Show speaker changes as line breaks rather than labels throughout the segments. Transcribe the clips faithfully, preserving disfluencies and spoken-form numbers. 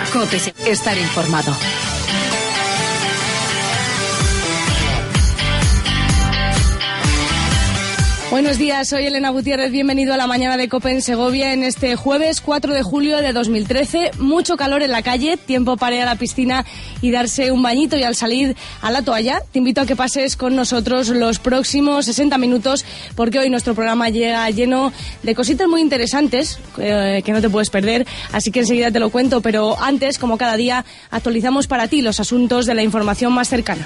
COPE. Estar informado.
Buenos días, soy Elena Gutiérrez, bienvenido a la mañana de COPE en Segovia en este jueves cuatro de julio de dos mil trece. Mucho calor en la calle, tiempo para ir a la piscina y darse un bañito y al salir a la toalla. Te invito a que pases con nosotros los próximos sesenta minutos porque hoy nuestro programa llega lleno de cositas muy interesantes eh, que no te puedes perder, así que enseguida te lo cuento, pero antes, como cada día, actualizamos para ti los asuntos de la información más cercana.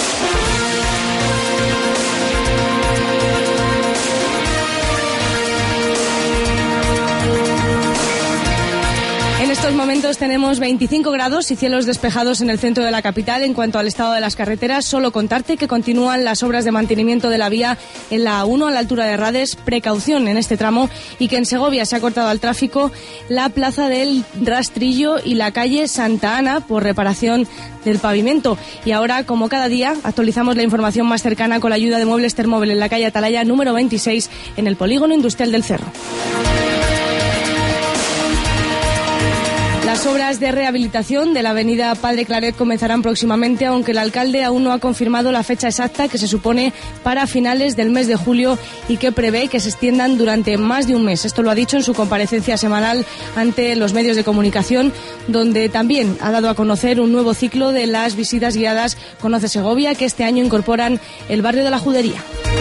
En estos momentos tenemos veinticinco grados y cielos despejados en el centro de la capital. En cuanto al estado de las carreteras, solo contarte que continúan las obras de mantenimiento de la vía en la A uno a la altura de Rades, precaución en este tramo, y que en Segovia se ha cortado al tráfico la plaza del Rastrillo y la calle Santa Ana por reparación del pavimento. Y ahora, como cada día, actualizamos la información más cercana con la ayuda de Muebles Termóvil en la calle Atalaya número veintiséis en el Polígono Industrial del Cerro. Las obras de rehabilitación de la avenida Padre Claret comenzarán próximamente, aunque el alcalde aún no ha confirmado la fecha exacta, que se supone para finales del mes de julio y que prevé que se extiendan durante más de un mes. Esto lo ha dicho en su comparecencia semanal ante los medios de comunicación, donde también ha dado a conocer un nuevo ciclo de las visitas guiadas Conoce Segovia, que este año incorporan el barrio de la Judería.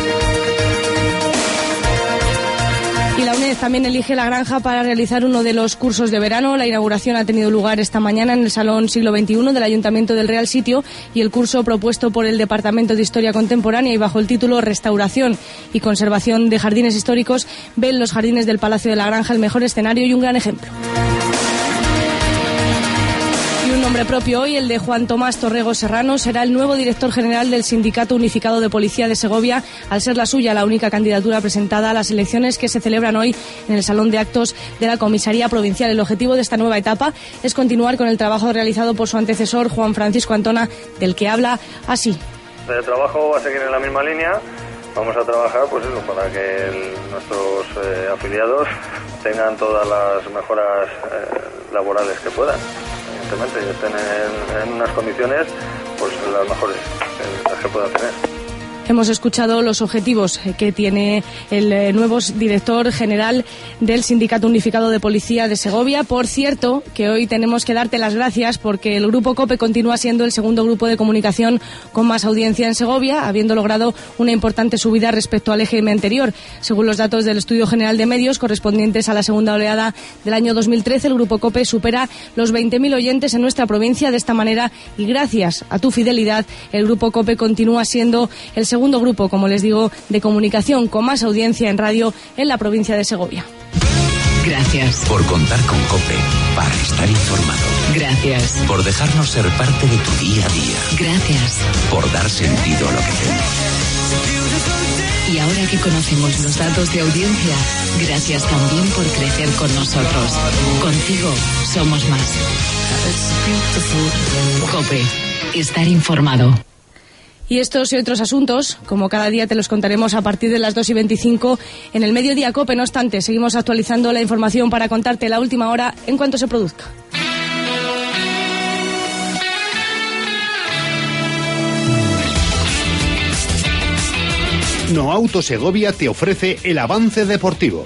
Y la UNED también elige La Granja para realizar uno de los cursos de verano. La inauguración ha tenido lugar esta mañana en el Salón Siglo veintiuno del Ayuntamiento del Real Sitio, y el curso propuesto por el Departamento de Historia Contemporánea y bajo el título Restauración y Conservación de Jardines Históricos ve en los jardines del Palacio de La Granja el mejor escenario y un gran ejemplo. Y un nombre propio hoy, el de Juan Tomás Torrego Serrano, será el nuevo director general del Sindicato Unificado de Policía de Segovia, al ser la suya la única candidatura presentada a las elecciones que se celebran hoy en el Salón de Actos de la Comisaría Provincial. El objetivo de esta nueva etapa es continuar con el trabajo realizado por su antecesor, Juan Francisco Antona, del que habla así.
El trabajo va a seguir en la misma línea. Vamos a trabajar pues eso, para que el, nuestros eh, afiliados tengan todas las mejoras eh, laborales que puedan. Evidentemente, y estén en, en unas condiciones pues las mejores eh, las que puedan tener.
Hemos escuchado los objetivos que tiene el nuevo director general del Sindicato Unificado de Policía de Segovia. Por cierto, que hoy tenemos que darte las gracias porque el Grupo COPE continúa siendo el segundo grupo de comunicación con más audiencia en Segovia, habiendo logrado una importante subida respecto al eje anterior. Según los datos del Estudio General de Medios correspondientes a la segunda oleada del año dos mil trece, el Grupo COPE supera los veinte mil oyentes en nuestra provincia. De esta manera, y gracias a tu fidelidad, el Grupo COPE continúa siendo el segundo segundo grupo, como les digo, de comunicación con más audiencia en radio en la provincia de Segovia.
Gracias
por contar con COPE para estar informado.
Gracias
por dejarnos ser parte de tu día a día.
Gracias
por dar sentido a lo que hacemos.
Y ahora que conocemos los datos de audiencia, gracias también por crecer con nosotros. Contigo somos más. COPE. Estar informado.
Y estos y otros asuntos, como cada día, te los contaremos a partir de las dos y veinticinco en el Mediodía COPE. No obstante, seguimos actualizando la información para contarte la última hora en cuanto se produzca.
No Auto Segovia te ofrece el avance deportivo.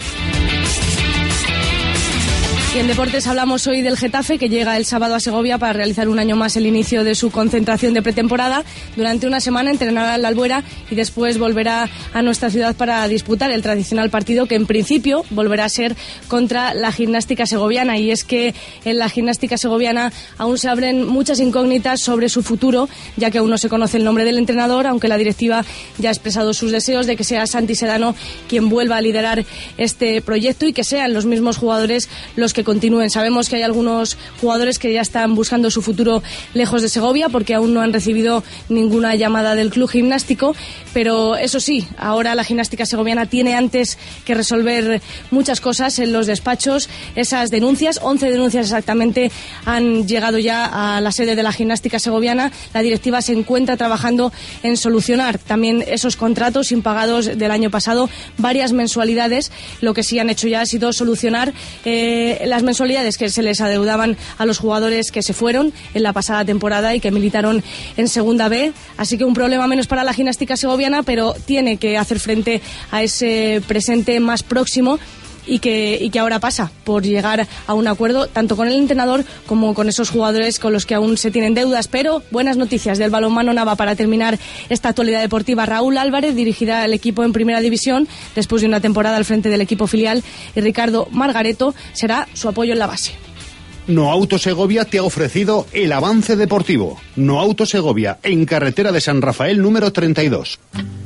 Y en deportes hablamos hoy del Getafe, que llega el sábado a Segovia para realizar un año más el inicio de su concentración de pretemporada. Durante una semana entrenará en la Albuera y después volverá a nuestra ciudad para disputar el tradicional partido, que en principio volverá a ser contra la Gimnástica Segoviana. Y es que en la Gimnástica Segoviana aún se abren muchas incógnitas sobre su futuro, ya que aún no se conoce el nombre del entrenador, aunque la directiva ya ha expresado sus deseos de que sea Santi Sedano quien vuelva a liderar este proyecto y que sean los mismos jugadores los que que continúen. Sabemos que hay algunos jugadores que ya están buscando su futuro lejos de Segovia porque aún no han recibido ninguna llamada del club gimnástico, pero eso sí, ahora la Gimnástica Segoviana tiene antes que resolver muchas cosas en los despachos. Esas denuncias, once denuncias exactamente, han llegado ya a la sede de la Gimnástica Segoviana. La directiva se encuentra trabajando en solucionar también esos contratos impagados del año pasado, varias mensualidades. Lo que sí han hecho ya ha sido solucionar eh, las mensualidades que se les adeudaban a los jugadores que se fueron en la pasada temporada y que militaron en Segunda B. Así que un problema menos para la gimnástica segoviana, pero tiene que hacer frente a ese presente más próximo y que, y que ahora pasa por llegar a un acuerdo tanto con el entrenador como con esos jugadores con los que aún se tienen deudas. Pero buenas noticias del balonmano Nava para terminar esta actualidad deportiva. Raúl Álvarez dirigirá el equipo en Primera División después de una temporada al frente del equipo filial y Ricardo Margareto será su apoyo en la base.
No Auto Segovia te ha ofrecido el avance deportivo. No Auto Segovia, en carretera de San Rafael número treinta y dos.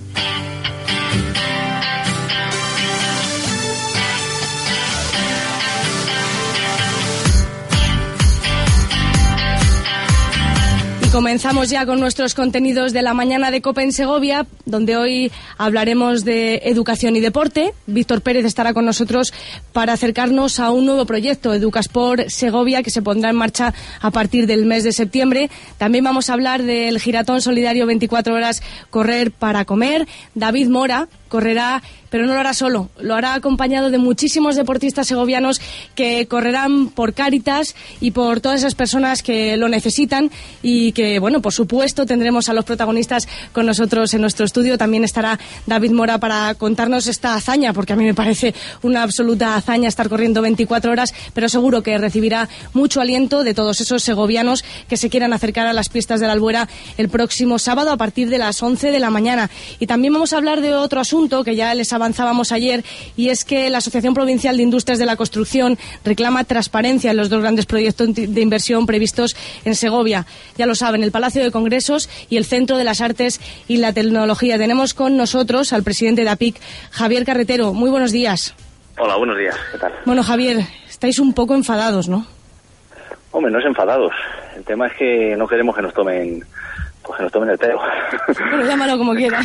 Comenzamos ya con nuestros contenidos de la mañana de COPE en Segovia, donde hoy hablaremos de educación y deporte. Víctor Pérez estará con nosotros para acercarnos a un nuevo proyecto, Educasport Segovia, que se pondrá en marcha a partir del mes de septiembre. También vamos a hablar del Giratón Solidario veinticuatro horas Correr para Comer. David Mora correrá, pero no lo hará solo, lo hará acompañado de muchísimos deportistas segovianos que correrán por Cáritas y por todas esas personas que lo necesitan y que, bueno, por supuesto tendremos a los protagonistas con nosotros en nuestro estudio. También estará David Mora para contarnos esta hazaña, porque a mí me parece una absoluta hazaña estar corriendo veinticuatro horas, pero seguro que recibirá mucho aliento de todos esos segovianos que se quieran acercar a las pistas de la Albuera el próximo sábado a partir de las once de la mañana. Y también vamos a hablar de otro asunto que ya les avanzábamos ayer, y es que la Asociación Provincial de Industrias de la Construcción reclama transparencia en los dos grandes proyectos de inversión previstos en Segovia. Ya lo saben, el Palacio de Congresos y el Centro de las Artes y la Tecnología. Tenemos con nosotros al presidente de A P I C, Javier Carretero. Muy buenos días.
Hola, buenos días. ¿Qué tal?
Bueno, Javier, estáis un poco enfadados, ¿no?
Hombre, no es enfadados. El tema es que no queremos que nos tomen, pues que nos tomen el pelo.
Bueno, llámalo como quiera.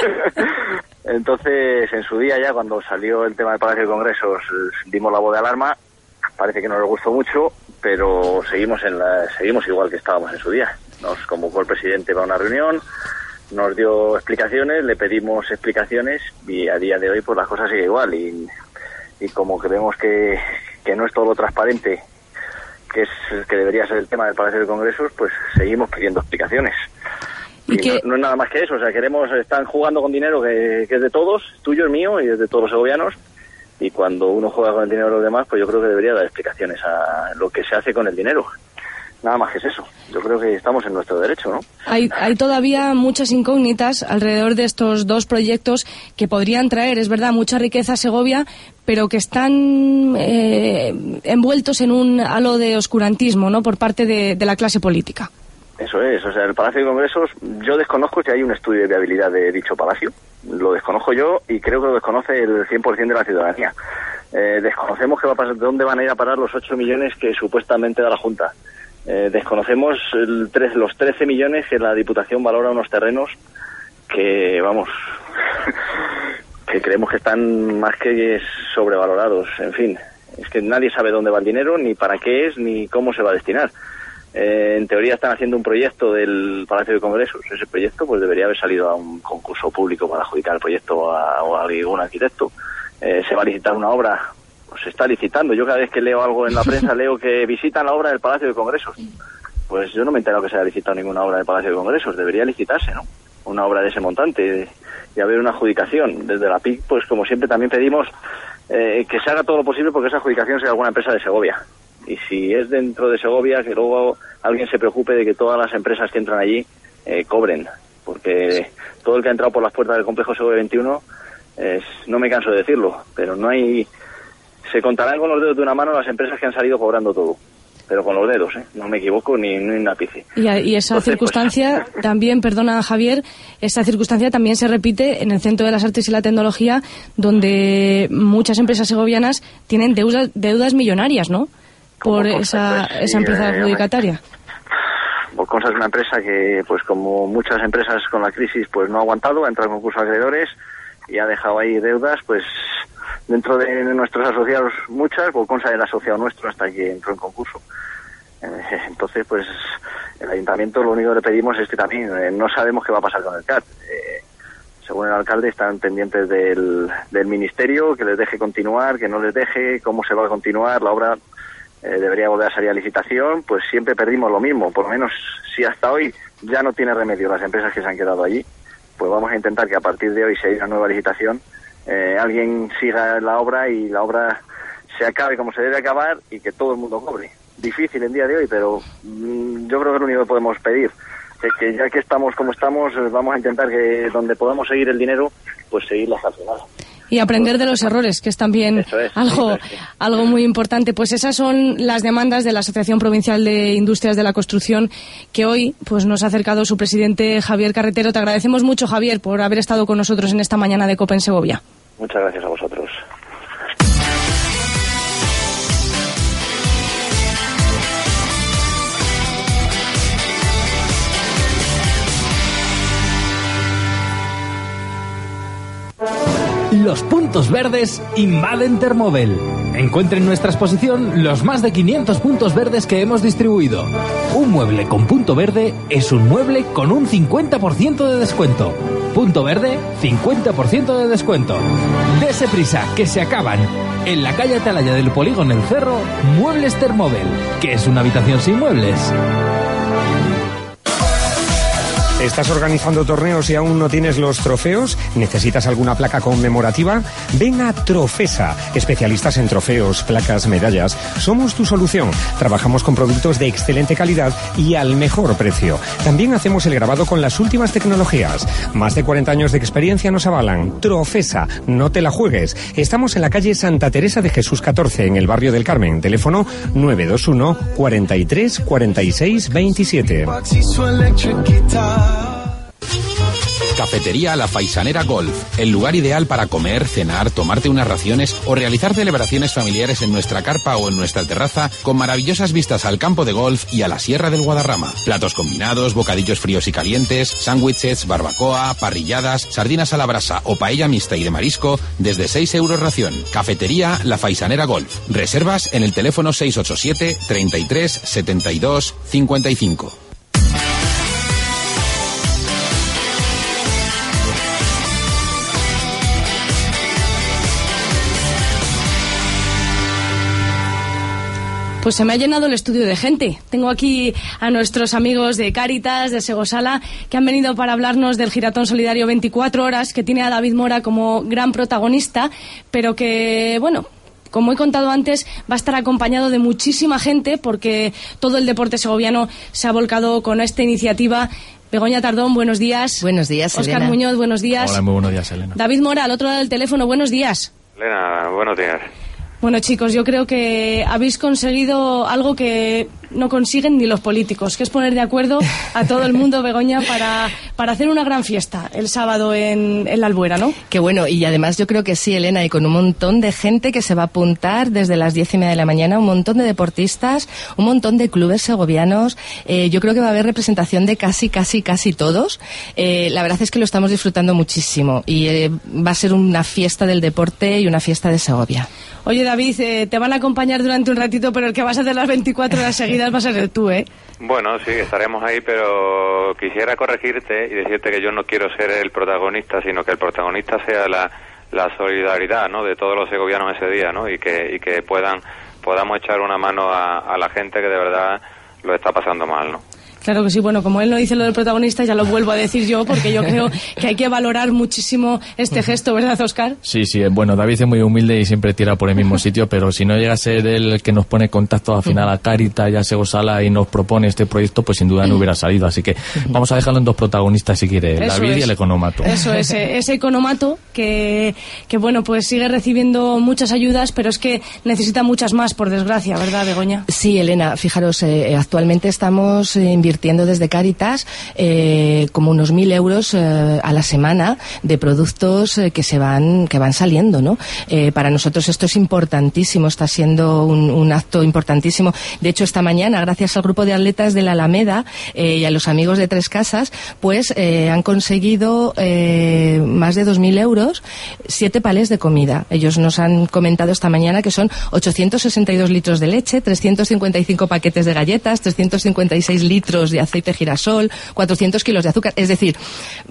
Entonces, en su día ya, cuando salió el tema del Palacio de Congresos, dimos la voz de alarma. Parece que no nos gustó mucho, pero seguimos en la, seguimos igual que estábamos en su día. Nos convocó el presidente para una reunión, nos dio explicaciones, le pedimos explicaciones y a día de hoy pues las cosas siguen igual. Y, y como creemos que, que no es todo lo transparente que es que debería ser el tema del Palacio de Congresos, pues seguimos pidiendo explicaciones. Y, y que... no, no es nada más que eso, o sea, queremos, están jugando con dinero que, que es de todos, tuyo, es mío y es de todos los segovianos, y cuando uno juega con el dinero de los demás, pues yo creo que debería dar explicaciones a lo que se hace con el dinero. Nada más que es eso. Yo creo que estamos en nuestro derecho, ¿no?
Hay, hay todavía muchas incógnitas alrededor de estos dos proyectos que podrían traer, es verdad, mucha riqueza a Segovia, pero que están eh, envueltos en un halo de oscurantismo, ¿no?, por parte de, de la clase política.
Eso es, o sea, el Palacio de Congresos, yo desconozco si hay un estudio de viabilidad de dicho palacio, lo desconozco yo y creo que lo desconoce el cien por ciento de la ciudadanía. Eh, desconocemos qué va a pasar, de dónde van a ir a parar los ocho millones que supuestamente da la Junta. Eh, desconocemos el tres, los trece millones que la Diputación valora unos terrenos que, vamos, que creemos que están más que sobrevalorados. En fin, es que nadie sabe dónde va el dinero, ni para qué es, ni cómo se va a destinar. Eh, en teoría están haciendo un proyecto del Palacio de Congresos. Ese proyecto pues debería haber salido a un concurso público para adjudicar el proyecto a, a algún arquitecto. Eh, se va a licitar una obra, pues se está licitando. Yo cada vez que leo algo en la prensa leo que visitan la obra del Palacio de Congresos. Pues yo no me he enterado que se haya licitado ninguna obra del Palacio de Congresos. Debería licitarse, ¿no?, una obra de ese montante y haber una adjudicación. Desde la P I C, pues como siempre también pedimos eh, que se haga todo lo posible porque esa adjudicación sea alguna empresa de Segovia. Y si es dentro de Segovia, que luego alguien se preocupe de que todas las empresas que entran allí eh, cobren. Porque todo el que ha entrado por las puertas del complejo Segovia veintiuno, es, no me canso de decirlo, pero no hay... Se contarán con los dedos de una mano las empresas que han salido cobrando todo. Pero con los dedos, ¿eh? No me equivoco ni, ni un ápice.
Y, a, y esa Entonces, circunstancia pues... también, perdona Javier, esa circunstancia también se repite en el Centro de las Artes y la Tecnología, donde muchas empresas segovianas tienen deudas, deudas millonarias, ¿no?, por esa, pues, esa empresa eh, adjudicataria.
Volconsa es una empresa que, pues como muchas empresas con la crisis, pues no ha aguantado, ha entrado en concurso de acreedores y ha dejado ahí deudas, pues dentro de nuestros asociados muchas. Volconsa era asociado nuestro hasta que entró en concurso. Eh, entonces, pues el ayuntamiento lo único que le pedimos es que también eh, no sabemos qué va a pasar con el C A T. Eh, según el alcalde están pendientes del, del ministerio, que les deje continuar, que no les deje, cómo se va a continuar la obra. eh, debería volver a salir a licitación, pues siempre perdimos lo mismo. Por lo menos, si hasta hoy ya no tiene remedio las empresas que se han quedado allí, pues vamos a intentar que a partir de hoy se haga una nueva licitación, eh, alguien siga la obra y la obra se acabe como se debe acabar y que todo el mundo cobre. Difícil en día de hoy, pero mmm, yo creo que es lo único que podemos pedir. Que, que ya que estamos como estamos, vamos a intentar que donde podamos seguir el dinero, pues seguirlo hasta el final.
Y aprender de los errores, que es también es, algo, sí, sí. algo muy importante. Pues esas son las demandas de la Asociación Provincial de Industrias de la Construcción, que hoy pues nos ha acercado su presidente Javier Carretero. Te agradecemos mucho, Javier, por haber estado con nosotros en esta mañana de COPE en Segovia.
Muchas gracias a vosotros.
Los puntos verdes invaden Termóvel. Encuentre en nuestra exposición los más de quinientos puntos verdes que hemos distribuido. Un mueble con punto verde es un mueble con un cincuenta por ciento de descuento. Punto verde, cincuenta por ciento de descuento. Dese prisa, que se acaban. En la calle Atalaya del Polígono El Cerro, Muebles Termóvel, que es una habitación sin muebles.
¿Estás organizando torneos y aún no tienes los trofeos? ¿Necesitas alguna placa conmemorativa? Ven a Trofesa, especialistas en trofeos, placas, medallas. Somos tu solución. Trabajamos con productos de excelente calidad y al mejor precio. También hacemos el grabado con las últimas tecnologías. Más de cuarenta años de experiencia nos avalan. Trofesa, no te la juegues. Estamos en la calle Santa Teresa de Jesús catorce, en el barrio del Carmen. Teléfono nueve dos uno, cuarenta y tres, cuarenta y seis, veintisiete.
Cafetería La Faisanera Golf, el lugar ideal para comer, cenar, tomarte unas raciones o realizar celebraciones familiares en nuestra carpa o en nuestra terraza, con maravillosas vistas al campo de golf y a la Sierra del Guadarrama. Platos combinados, bocadillos fríos y calientes, sándwiches, barbacoa, parrilladas, sardinas a la brasa o paella mixta y de marisco desde seis euros ración. Cafetería La Faisanera Golf. Reservas en el teléfono seis ocho siete, treinta y tres, setenta y dos, cincuenta y cinco.
Pues se me ha llenado el estudio de gente. Tengo aquí a nuestros amigos de Cáritas, de Segosala, que han venido para hablarnos del Giratón Solidario veinticuatro horas, que tiene a David Mora como gran protagonista, pero que, bueno, como he contado antes, va a estar acompañado de muchísima gente, porque todo el deporte segoviano se ha volcado con esta iniciativa. Begoña Tardón, buenos días.
Buenos días,
Óscar
Elena.
Muñoz, buenos días.
Hola, muy buenos días, Elena.
David Mora, al otro lado del teléfono, buenos días.
Elena, buenos días.
Bueno, chicos, yo creo que habéis conseguido algo que no consiguen ni los políticos, que es poner de acuerdo a todo el mundo, Begoña, para, para hacer una gran fiesta el sábado en, en la Albuera, ¿no?
Qué bueno, y además yo creo que sí, Elena, y con un montón de gente que se va a apuntar desde las diez y media de la mañana, un montón de deportistas, un montón de clubes segovianos. Eh, yo creo que va a haber representación de casi, casi, casi todos. Eh, la verdad es que lo estamos disfrutando muchísimo y eh, va a ser una fiesta del deporte y una fiesta de Segovia.
Oye, David, eh, te van a acompañar durante un ratito, pero el que vas a hacer las veinticuatro horas seguidas va a ser tú, ¿eh?
Bueno, sí, estaremos ahí, pero quisiera corregirte y decirte que yo no quiero ser el protagonista, sino que el protagonista sea la, la solidaridad, ¿no?, de todos los segovianos ese día, ¿no?, y que, y que puedan podamos echar una mano a, a la gente que de verdad lo está pasando mal, ¿no?
Claro que sí, bueno, como él no dice lo del protagonista, ya lo vuelvo a decir yo, porque yo creo que hay que valorar muchísimo este gesto, ¿verdad, Óscar?
Sí, sí, bueno, David es muy humilde y siempre tira por el mismo sitio, pero si no llega a ser él el que nos pone contacto al final a Cáritas y a Segosala y nos propone este proyecto, pues sin duda no hubiera salido, así que vamos a dejarlo en dos protagonistas si quiere,
Eso
David
es.
y el economato.
Eso es, ese economato que, que, bueno, pues sigue recibiendo muchas ayudas, pero es que necesita muchas más, por desgracia, ¿verdad, Begoña?
Sí, Elena, fijaros, eh, actualmente estamos eh, invirtiendo desde Cáritas eh, como unos mil euros eh, a la semana de productos eh, que se van que van saliendo, ¿no? Eh, para nosotros esto es importantísimo, está siendo un, un acto importantísimo. De hecho, esta mañana, gracias al grupo de atletas de la Alameda eh, y a los amigos de Tres Casas, pues eh, han conseguido eh, más de dos mil euros, siete palés de comida. Ellos nos han comentado esta mañana que son ochocientos sesenta y dos litros de leche, trescientos cincuenta y cinco paquetes de galletas, trescientos cincuenta y seis litros litros de aceite girasol, cuatrocientos kilos de azúcar. Es decir,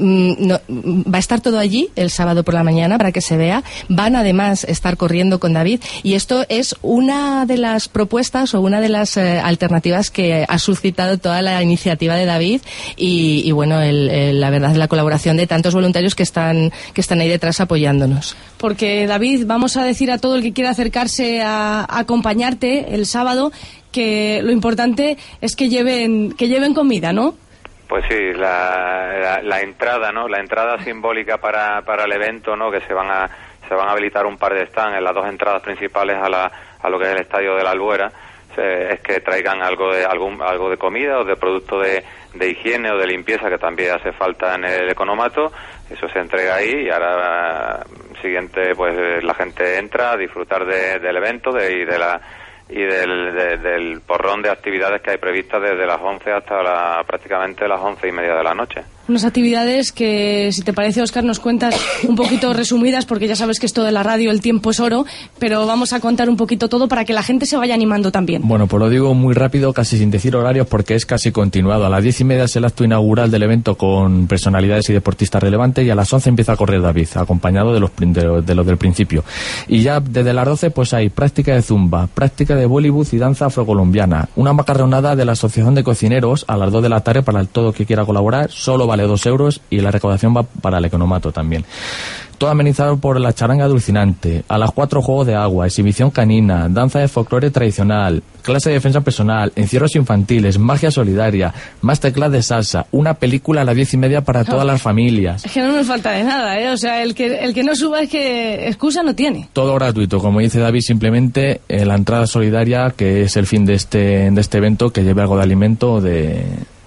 no, va a estar todo allí el sábado por la mañana para que se vea. Van además a estar corriendo con David, y esto es una de las propuestas o una de las eh, alternativas que ha suscitado toda la iniciativa de David y, y bueno, el, el, la verdad, la colaboración de tantos voluntarios que están, que están ahí detrás apoyándonos.
Porque, David, vamos a decir a todo el que quiera acercarse a, a acompañarte el sábado que lo importante es que lleven, que lleven comida, ¿no?
Pues sí, la, la, la entrada, ¿no? La entrada simbólica para, para el evento, ¿no? Que se van a se van a habilitar un par de stands en las dos entradas principales a la a lo que es el estadio de la Albuera. Se, es que traigan algo de algún algo de comida o de producto de, de higiene o de limpieza que también hace falta en el economato. Eso se entrega ahí y ahora siguiente pues la gente entra a disfrutar de, del evento de, y de la y del, de, del porrón de actividades que hay previstas desde las once hasta la, prácticamente las once y media de la noche.
Unas actividades que, si te parece, Óscar, nos cuentas un poquito resumidas, porque ya sabes que esto de la radio, el tiempo es oro, pero vamos a contar un poquito todo para que la gente se vaya animando también.
Bueno, pues lo digo muy rápido, casi sin decir horarios, porque es casi continuado. A las diez y media es el acto inaugural del evento con personalidades y deportistas relevantes, y a las once empieza a correr David, acompañado de los, de, de los del principio. Y ya desde las doce pues hay práctica de zumba, práctica de Bollywood y danza afrocolombiana, una macarronada de la Asociación de Cocineros a las dos de la tarde para el todo que quiera colaborar, solo vale dos euros, y la recaudación va para el economato también. Todo amenizado por la charanga dulcinante. A las cuatro, juegos de agua, exhibición canina, danza de folclore tradicional, clase de defensa personal, encierros infantiles, magia solidaria, masterclass de salsa, una película a las diez y media para todas las familias.
Es que no nos falta de nada, ¿eh? O sea, el que, el que no suba es que excusa no tiene.
Todo gratuito, como dice David, simplemente eh, la entrada solidaria, que es el fin de este, de este evento, que lleve algo de alimento o de...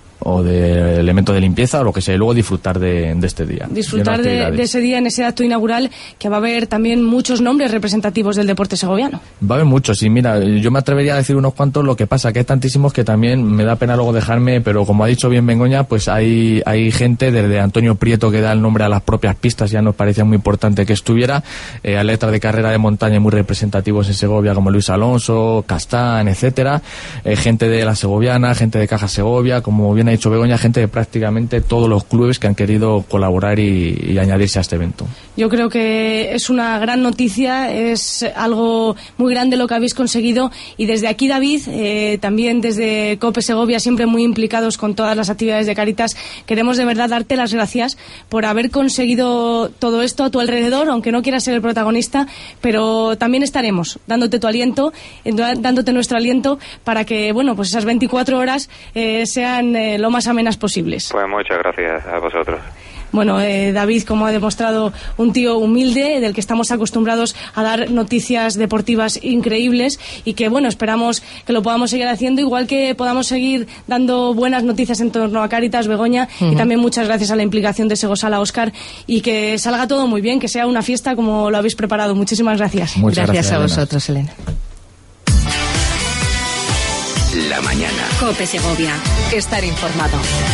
o de elementos de limpieza o lo que sea, y luego disfrutar de, de este día.
Disfrutar de, de ese día en ese acto inaugural, que va a haber también muchos nombres representativos del deporte segoviano. Va a haber muchos, y mira, yo me atrevería a decir unos cuantos, lo que pasa que hay tantísimos que también me da pena luego dejarme, pero como ha dicho bien Begoña, pues hay, hay gente, desde Antonio Prieto, que da el nombre a las propias pistas, ya nos parecía muy importante que estuviera, eh, atletas de carrera de montaña muy representativos en Segovia, como Luis Alonso, Castán, etcétera, eh, gente de la Segoviana, gente de Caja Segovia, como bien ha dicho Begoña, gente de prácticamente todos los clubes que han querido colaborar y, y añadirse a este evento. Yo creo que es una gran noticia, es algo muy grande lo que habéis conseguido, y desde aquí, David, eh, también desde COPE Segovia, siempre muy implicados con todas las actividades de Cáritas, queremos de verdad darte las gracias por haber conseguido todo esto a tu alrededor, aunque no quieras ser el protagonista, pero también estaremos dándote tu aliento, dándote nuestro aliento para que, bueno, pues esas veinticuatro horas eh, sean eh, lo más amenas posibles.
Pues muchas gracias a vosotros.
Bueno, eh, David, como ha demostrado, un tío humilde, del que estamos acostumbrados a dar noticias deportivas increíbles, y que, bueno, esperamos que lo podamos seguir haciendo, igual que podamos seguir dando buenas noticias en torno a Cáritas, Begoña, uh-huh. Y también muchas gracias a la implicación de Segosala, Óscar, y que salga todo muy bien, que sea una fiesta como lo habéis preparado. Muchísimas gracias.
Muchas gracias, gracias a vosotros, Elena.
La mañana.
COPE Segovia. Estar informado.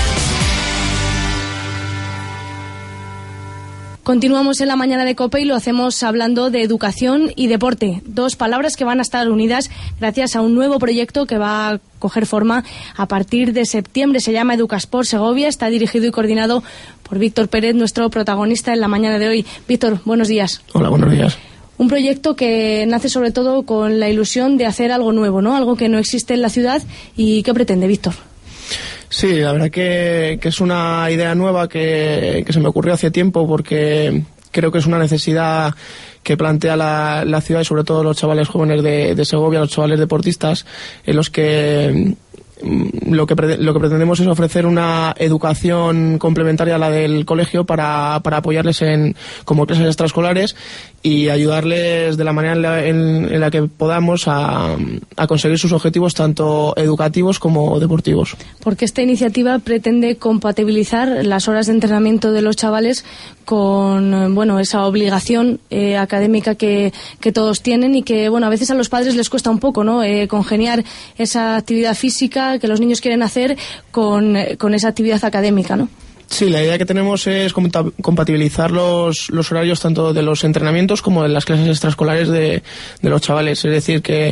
Continuamos en la mañana de COPE y lo hacemos hablando de educación y deporte. Dos palabras que van a estar unidas gracias a un nuevo proyecto que va a coger forma a partir de septiembre. Se llama Educasport Segovia. Está dirigido y coordinado por Víctor Pérez, nuestro protagonista en la mañana de hoy. Víctor, buenos días.
Hola, buenos días.
Un proyecto que nace sobre todo con la ilusión de hacer algo nuevo, ¿no? Algo que no existe en la ciudad. ¿Y qué pretende, Víctor?
Sí, la verdad que, que es una idea nueva que, que se me ocurrió hace tiempo, porque creo que es una necesidad que plantea la, la ciudad, y sobre todo los chavales jóvenes de, de Segovia, los chavales deportistas, en los que lo que lo que pretendemos es ofrecer una educación complementaria a la del colegio para, para apoyarles en como clases extraescolares y ayudarles de la manera en la, en, en la que podamos a, a conseguir sus objetivos tanto educativos como deportivos.
Porque esta iniciativa pretende compatibilizar las horas de entrenamiento de los chavales con, bueno, esa obligación eh, académica que, que todos tienen, y que, bueno, a veces a los padres les cuesta un poco, ¿no? Eh, congeniar esa actividad física que los niños quieren hacer con, con esa actividad académica, ¿no?
Sí, la idea que tenemos es compatibilizar los, los horarios tanto de los entrenamientos como de las clases extraescolares de, de los chavales. Es decir, que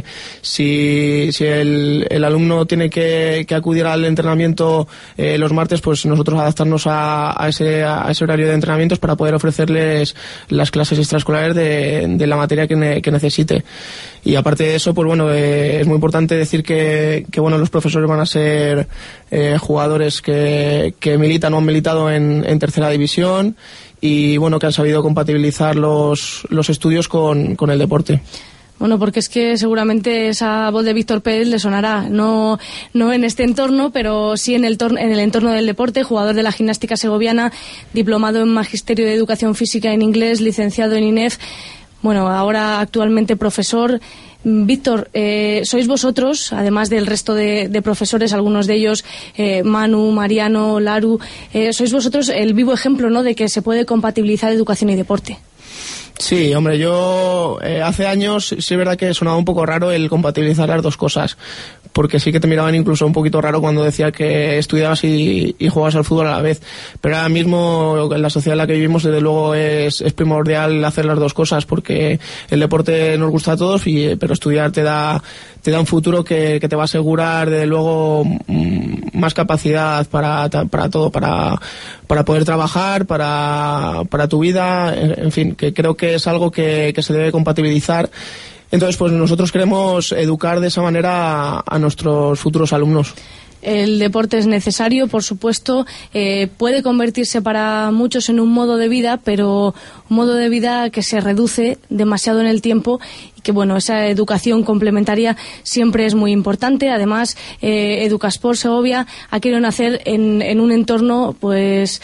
si, si el, el alumno tiene que, que acudir al entrenamiento eh, los martes, pues nosotros adaptarnos a, a, ese, a ese horario de entrenamientos para poder ofrecerles las clases extraescolares de, de la materia que, ne, que necesite. Y aparte de eso, pues bueno, eh, es muy importante decir que, que bueno, los profesores van a ser eh, jugadores que, que militan o han militado en, en tercera división y bueno, que han sabido compatibilizar los, los estudios con, con el deporte.
Bueno, porque es que seguramente esa voz de Víctor Pérez le sonará, no, no en este entorno, pero sí en el, tor- en el entorno del deporte, jugador de la gimnástica segoviana, diplomado en Magisterio de Educación Física en inglés, licenciado en I N E F, bueno, ahora actualmente profesor. Víctor, eh, sois vosotros, además del resto de, de profesores, algunos de ellos, eh, Manu, Mariano, Laru, eh, sois vosotros el vivo ejemplo, ¿no?, de que se puede compatibilizar educación y deporte.
Sí, hombre, yo eh, hace años sí es verdad que sonaba un poco raro el compatibilizar las dos cosas, porque sí que te miraban incluso un poquito raro cuando decía que estudiabas y, y jugabas al fútbol a la vez. Pero ahora mismo, en la sociedad en la que vivimos, desde luego es, es primordial hacer las dos cosas, porque el deporte nos gusta a todos, y, pero estudiar te da, te da un futuro que, que te va a asegurar, desde luego, más capacidad para, para todo, para, para poder trabajar, para, para tu vida, en, en fin, que creo que es algo que, que se debe compatibilizar. Entonces, pues nosotros queremos educar de esa manera a, a nuestros futuros alumnos.
El deporte es necesario, por supuesto, eh, puede convertirse para muchos en un modo de vida, pero un modo de vida que se reduce demasiado en el tiempo y que, bueno, esa educación complementaria siempre es muy importante. Además, eh, Educasport Segovia ha querido nacer en, en un entorno, pues,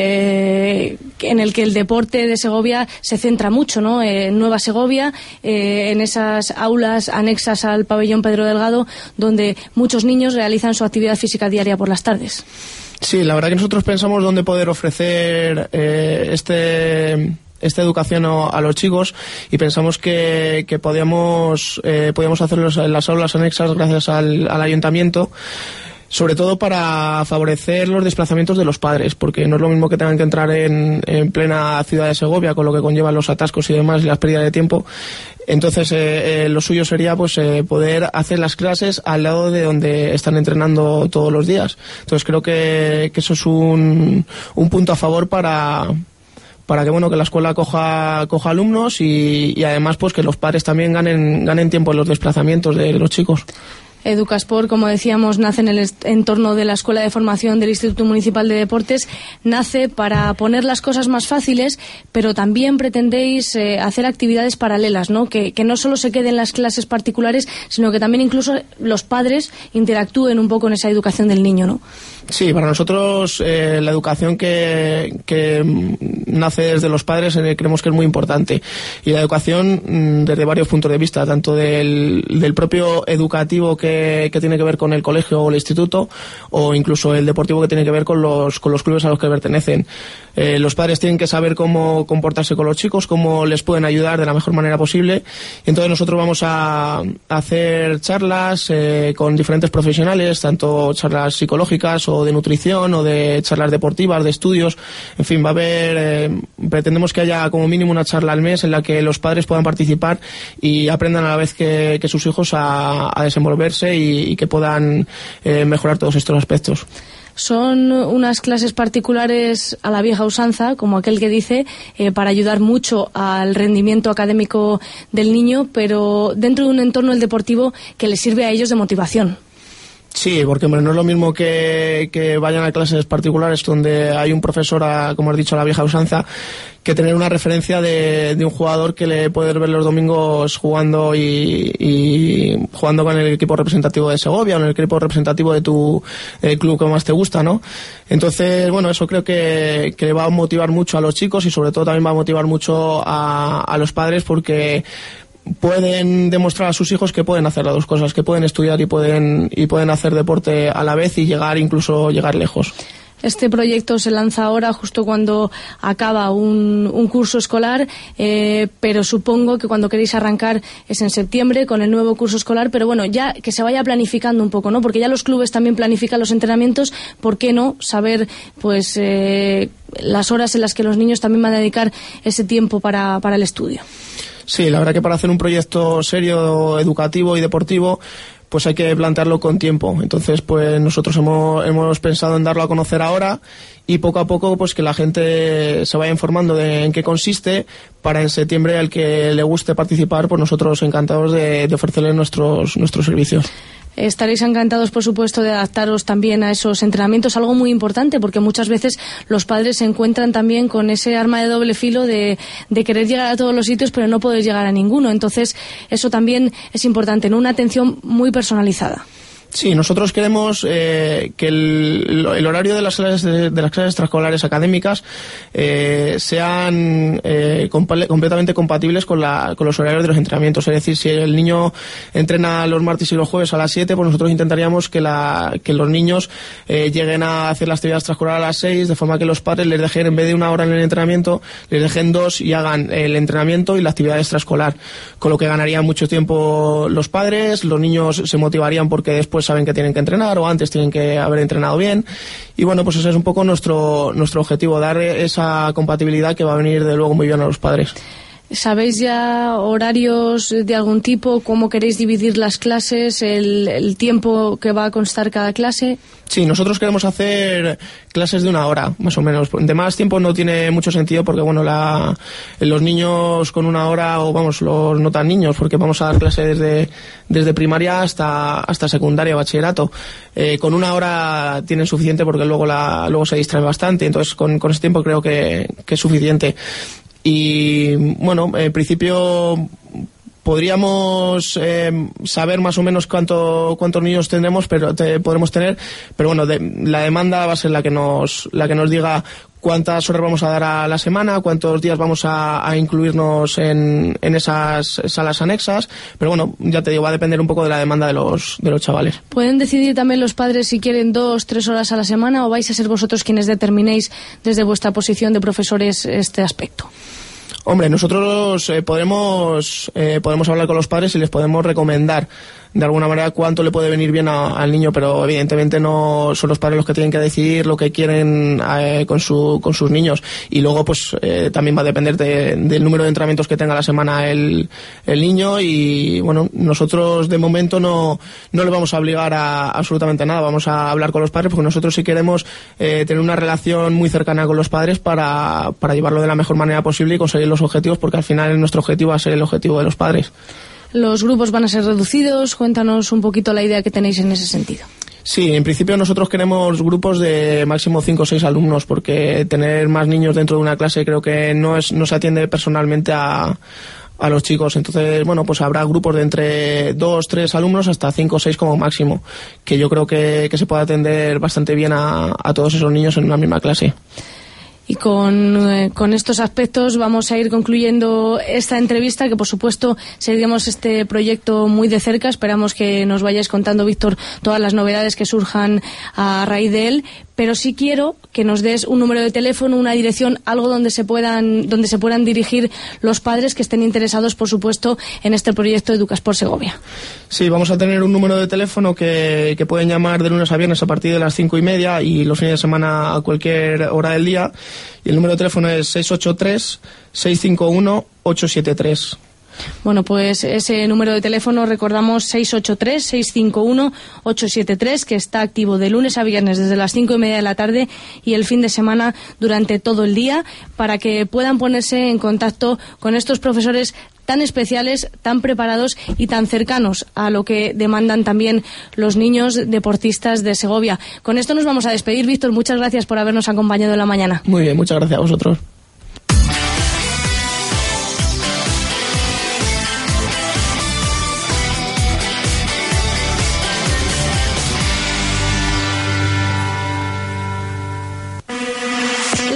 eh, en el que el deporte de Segovia se centra mucho, ¿no? En Nueva Segovia, eh, en esas aulas anexas al pabellón Pedro Delgado, donde muchos niños realizan su actividad física diaria por las tardes.
Sí, la verdad que nosotros pensamos dónde poder ofrecer eh, este... esta educación a los chicos, y pensamos que, que podíamos, eh, podíamos hacerlo en las aulas anexas gracias al, al ayuntamiento, sobre todo para favorecer los desplazamientos de los padres, porque no es lo mismo que tengan que entrar en, en plena ciudad de Segovia, con lo que conllevan los atascos y demás y las pérdidas de tiempo. Entonces, eh, eh, lo suyo sería pues eh, poder hacer las clases al lado de donde están entrenando todos los días. Entonces, creo que, que eso es un, un punto a favor para... para que bueno que la escuela coja coja alumnos y, y además pues que los padres también ganen ganen tiempo en los desplazamientos de los chicos.
Educasport, como decíamos, nace en el entorno de la Escuela de Formación del Instituto Municipal de Deportes, nace para poner las cosas más fáciles, pero también pretendéis eh, hacer actividades paralelas, ¿no? Que, que no solo se queden las clases particulares, sino que también incluso los padres interactúen un poco en esa educación del niño, ¿no?
Sí, para nosotros eh, la educación que, que nace desde los padres eh, creemos que es muy importante, y la educación mm, desde varios puntos de vista, tanto del, del propio educativo que, que tiene que ver con el colegio o el instituto, o incluso el deportivo que tiene que ver con los, con los clubes a los que pertenecen. Eh, los padres tienen que saber cómo comportarse con los chicos, cómo les pueden ayudar de la mejor manera posible, y entonces nosotros vamos a, a hacer charlas eh, con diferentes profesionales, tanto charlas psicológicas o de nutrición o de charlas deportivas, de estudios, en fin, va a haber, eh, pretendemos que haya como mínimo una charla al mes en la que los padres puedan participar y aprendan a la vez que, que sus hijos a, a desenvolverse y, y que puedan eh, mejorar todos estos aspectos.
Son unas clases particulares a la vieja usanza, como aquel que dice, eh, para ayudar mucho al rendimiento académico del niño, pero dentro de un entorno del deportivo que les sirve a ellos de motivación.
Sí, porque hombre, no es lo mismo que, que vayan a clases particulares donde hay un profesor, a, como has dicho, a la vieja usanza, que tener una referencia de, de un jugador que le puedes ver los domingos jugando y, y jugando con el equipo representativo de Segovia o en el equipo representativo de tu el club que más te gusta, ¿no? Entonces, bueno, eso creo que, que va a motivar mucho a los chicos y sobre todo también va a motivar mucho a, a los padres, porque pueden demostrar a sus hijos que pueden hacer las dos cosas, que pueden estudiar y pueden y pueden hacer deporte a la vez y llegar incluso llegar lejos.
Este proyecto se lanza ahora justo cuando acaba un, un curso escolar, eh, pero supongo que cuando queréis arrancar es en septiembre con el nuevo curso escolar, pero bueno, ya que se vaya planificando un poco, ¿no? Porque ya los clubes también planifican los entrenamientos, ¿por qué no saber pues eh, las horas en las que los niños también van a dedicar ese tiempo para, para el estudio?
Sí, la verdad que para hacer un proyecto serio, educativo y deportivo, pues hay que plantearlo con tiempo. Entonces, pues nosotros hemos, hemos pensado en darlo a conocer ahora y poco a poco pues que la gente se vaya informando de en qué consiste, para en septiembre al que le guste participar, pues nosotros encantados de, de ofrecerle nuestros, nuestros servicios.
Estaréis encantados, por supuesto, de adaptaros también a esos entrenamientos, algo muy importante, porque muchas veces los padres se encuentran también con ese arma de doble filo de, de querer llegar a todos los sitios, pero no poder llegar a ninguno. Entonces, eso también es importante, ¿no? Una atención muy personalizada.
Sí, nosotros queremos eh, que el, el horario de las clases de, de las clases extraescolares académicas eh, sean eh, compa- completamente compatibles con, la, con los horarios de los entrenamientos. Es decir, si el niño entrena los martes y los jueves a las siete, pues nosotros intentaríamos que, la, que los niños eh, lleguen a hacer la actividad extraescolar a las seis, de forma que los padres les dejen, en vez de una hora en el entrenamiento, les dejen dos y hagan el entrenamiento y la actividad extraescolar. Con lo que ganarían mucho tiempo los padres, los niños se motivarían porque después saben que tienen que entrenar o antes tienen que haber entrenado bien, y bueno, pues ese es un poco nuestro nuestro objetivo, dar esa compatibilidad que va a venir de luego muy bien a los padres.
¿Sabéis ya horarios de algún tipo? ¿Cómo queréis dividir las clases? ¿El, el tiempo que va a constar cada clase?
Sí, nosotros queremos hacer clases de una hora, más o menos. De más tiempo no tiene mucho sentido porque, bueno, la, los niños con una hora, o vamos, los no tan niños, porque vamos a dar clases desde, desde primaria hasta, hasta secundaria, bachillerato. Eh, con una hora tienen suficiente porque luego, la, luego se distrae bastante, entonces con, con ese tiempo creo que, que es suficiente. Y bueno, en principio podríamos eh, saber más o menos cuánto, cuántos niños tendremos, pero te, podremos tener, pero bueno, de, la demanda va a ser la que nos, la que nos diga cuántas horas vamos a dar a la semana, cuántos días vamos a, a incluirnos en, en esas salas anexas, pero bueno, ya te digo, va a depender un poco de la demanda de los, de los chavales.
¿Pueden decidir también los padres si quieren dos, tres horas a la semana, o vais a ser vosotros quienes determinéis desde vuestra posición de profesores este aspecto?
Hombre, nosotros eh, podemos, eh, podemos hablar con los padres y les podemos recomendar de alguna manera cuánto le puede venir bien a, al niño, pero evidentemente no son los padres los que tienen que decidir lo que quieren eh, con, su, con sus niños, y luego pues eh, también va a depender de, del número de entrenamientos que tenga la semana el, el niño, y bueno, nosotros de momento no, no le vamos a obligar a absolutamente nada, vamos a hablar con los padres porque nosotros sí queremos eh, tener una relación muy cercana con los padres para, para llevarlo de la mejor manera posible y conseguir los objetivos, porque al final nuestro objetivo va a ser el objetivo de los padres.
¿Los grupos van a ser reducidos? Cuéntanos un poquito la idea que tenéis en ese sentido.
Sí, en principio nosotros queremos grupos de máximo cinco o seis alumnos, porque tener más niños dentro de una clase creo que no es no se atiende personalmente a, a los chicos. Entonces, bueno, pues habrá grupos de entre dos, tres alumnos hasta cinco o seis como máximo, que yo creo que, que se puede atender bastante bien a, a todos esos niños en una misma clase.
Y con, eh, con estos aspectos vamos a ir concluyendo esta entrevista, que por supuesto seguiremos este proyecto muy de cerca. Esperamos que nos vayáis contando, Víctor, todas las novedades que surjan a raíz de él. Pero sí quiero que nos des un número de teléfono, una dirección, algo donde se puedan, donde se puedan dirigir los padres que estén interesados, por supuesto, en este proyecto Educasport Segovia.
Sí, vamos a tener un número de teléfono que, que pueden llamar de lunes a viernes a partir de las cinco y media y los fines de semana a cualquier hora del día. Y el número de teléfono es seis ocho tres, seis cinco uno, ocho siete tres.
Bueno, pues ese número de teléfono, recordamos, seis ocho tres, seis cinco uno, ocho siete tres, que está activo de lunes a viernes desde las cinco y media de la tarde y el fin de semana durante todo el día, para que puedan ponerse en contacto con estos profesores tan especiales, tan preparados y tan cercanos a lo que demandan también los niños deportistas de Segovia. Con esto nos vamos a despedir. Víctor, muchas gracias por habernos acompañado en la mañana.
Muy bien, muchas gracias a vosotros.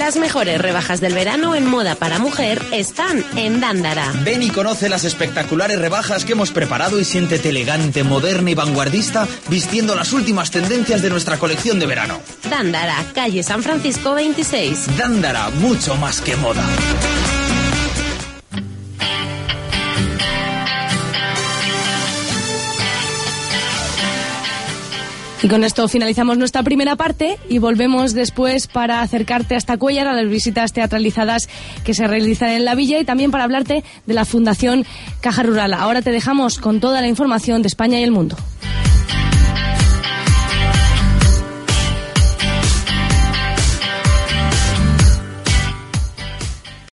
Las mejores rebajas del verano en moda para mujer están en Dándara.
Ven y conoce las espectaculares rebajas que hemos preparado y siéntete elegante, moderna y vanguardista vistiendo las últimas tendencias de nuestra colección de verano.
Dándara, calle San Francisco veintiséis.
Dándara, mucho más que moda.
Y con esto finalizamos nuestra primera parte y volvemos después para acercarte hasta Cuéllar, a las visitas teatralizadas que se realizan en la villa y también para hablarte de la Fundación Caja Rural. Ahora te dejamos con toda la información de España y el mundo.